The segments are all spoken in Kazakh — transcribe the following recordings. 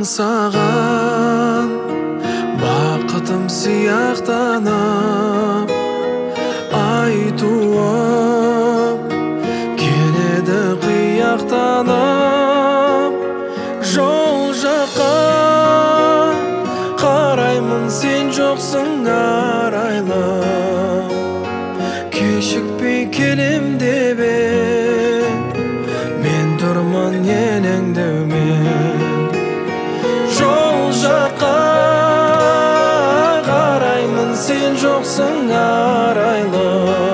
аңсаған бақытым сияқтанып айтуым келеді қияқтанып. Жол жаққа қараймын, сен жоқсың арайлы, кешікпей келем деп мен тұрмын елеңдеумен. Жол жаққа қараймын, сен жоқсың арайлы,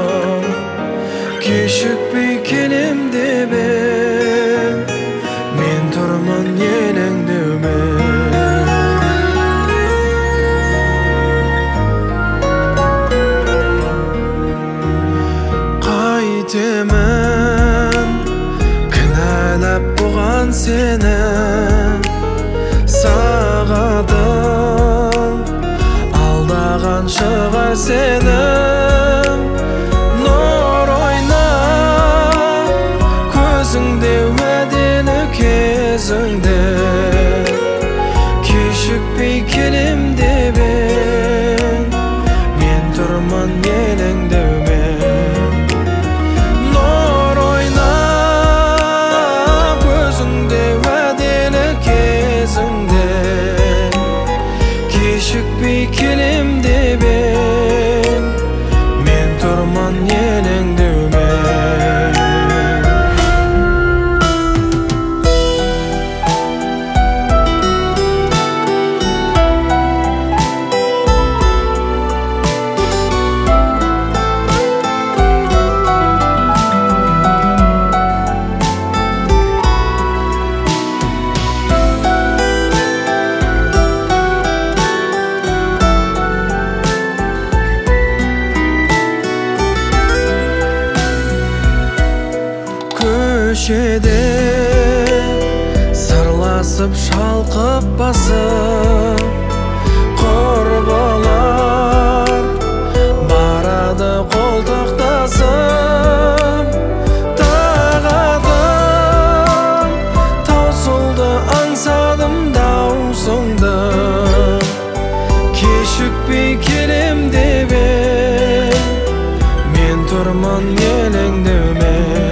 кешікпей келем деп мен тұрмын елеңдеумен. Қайтемін кінәлап бұған сені, сағадым алдаған шығар сенім. Нұр ойнап көзіңде уәделі кезіңде, кешікпей келем деп мен тұрмын елеңдеумен. Нұр ойнап көзіңде уәделі кезіңде, кешікпей келем деп мен тұрмын елеңдеумен. Көшеде сырласып шалқып басып, құрбылар барады қолтықтасып. Тағатым таусылды, аңсадым даусыңды, кешікпей келем деп мен тұрмын елеңдеумен.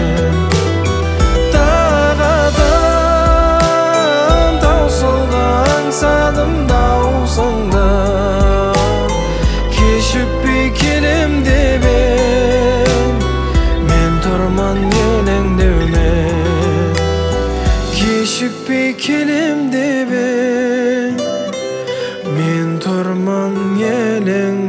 Кешікпей келем деп мен тұрмын елеңдеумен. Кешікпей келем деп мен тұрмын елеңдеумен.